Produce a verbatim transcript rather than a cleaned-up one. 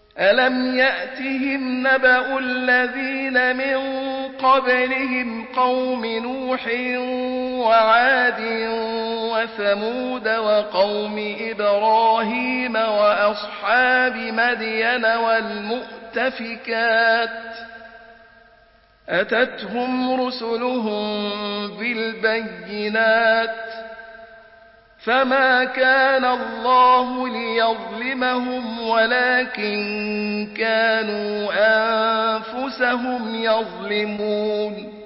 ألم يأتهم نبأ الذين من قبلهم قوم نوح وعاد وثمود وقوم إبراهيم وأصحاب مدين والمؤتفكات أتتهم رسلهم بالبينات فما كان الله ليظلمهم ولكن كانوا أنفسهم يظلمون